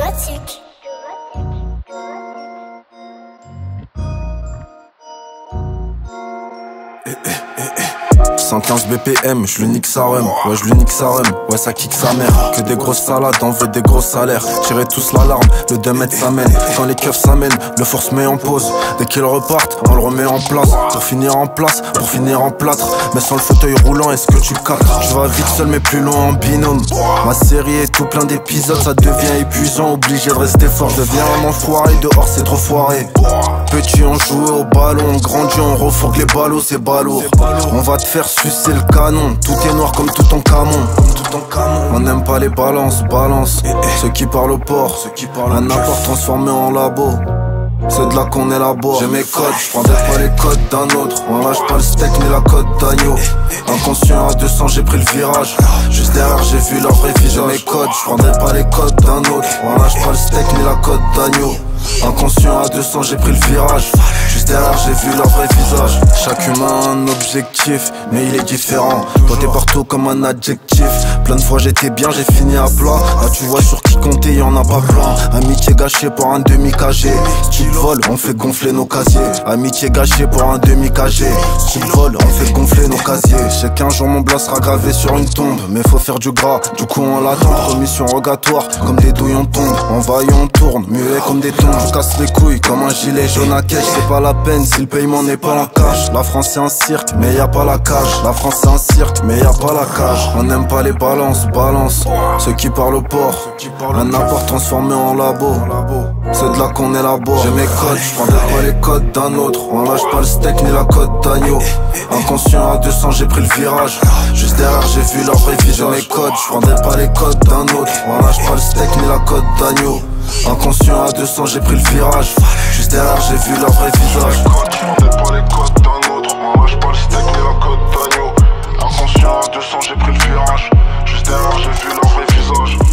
Domotique. 115 BPM, je lui nique sa rem, ouais je lui nique sa rem, ouais ça kick sa mère. Que des grosses salades, on veut des gros salaires. Tirer tous l'alarme, le 2 mètres s'amène. Quand les keufs s'amènent, le force met en pause. Dès qu'ils repartent, on le remet en place. Pour finir en place, pour finir en plâtre. Mais sans le fauteuil roulant, est-ce que tu captes? Je vais vite seul mais plus loin en binôme. Ma série est tout plein d'épisodes, ça devient épuisant. Obligé de rester fort, je deviens un enfoiré. Dehors c'est trop foiré. Petit on joue au ballon, on grandit, on refourgue les ballots, c'est balourd. On va te faire sucer le canon, tout est noir comme tout ton camon. On n'aime pas les balances, balance. Ceux qui parlent au port, un apport transformé en labo. C'est de là qu'on élabore. J'ai mes codes, je prendrai pas les codes d'un autre. On lâche pas le steak ni la côte d'agneau. Inconscient à 200, j'ai pris le virage. Juste derrière, j'ai vu leur vrai visage. J'ai mes codes, je prendrai pas les codes d'un autre. On lâche pas le steak ni la côte d'agneau. Inconscient à 200, j'ai pris le virage. Juste derrière, j'ai vu leur vrai visage. Chaque humain a un objectif, mais il est différent. Toi t'es partout comme un adjectif. Plein de fois j'étais bien, j'ai fini à plat. Ah tu vois sur qui compter, y'en a pas plein. Amitié gâchée pour un demi-KG. Style vol, on fait gonfler nos casiers. Amitié gâchée pour un demi-KG. Style vol, on fait gonfler nos casiers. Je sais qu'un jour mon blas sera gravé sur une tombe. Mais faut faire du gras, du coup on l'attend. Remission rogatoire, comme des douilles on tombe. On vaille on tourne, muet comme des tombes. Je casse les couilles comme un gilet jaune à caisse. C'est pas la peine si le paiement n'est pas en cash. La France c'est un cirque, mais y a pas la cage. La France c'est un cirque, mais y a pas la cage. On n'aime pas les balances, balance. Ceux qui parlent au port, un apport transformé en labo. C'est de là qu'on élabore. J'ai mes codes, je prendrai pas les codes d'un autre. On lâche pas le steak ni la côte d'agneau. Inconscient à 200, j'ai pris le virage. Juste derrière, j'ai vu leur vrai visage. J'ai mes codes, je prendrai pas les codes d'un autre. On lâche pas le steak ni la côte d'agneau. Inconscient à 200, j'ai pris le virage. Juste derrière, j'ai vu leur vrai visage. Je prendrai pas les codes d'un autre. On lâche pas le steak ni la côte d'agneau. Inconscient à 200, j'ai pris le virage. Juste derrière, j'ai vu leur vrai visage.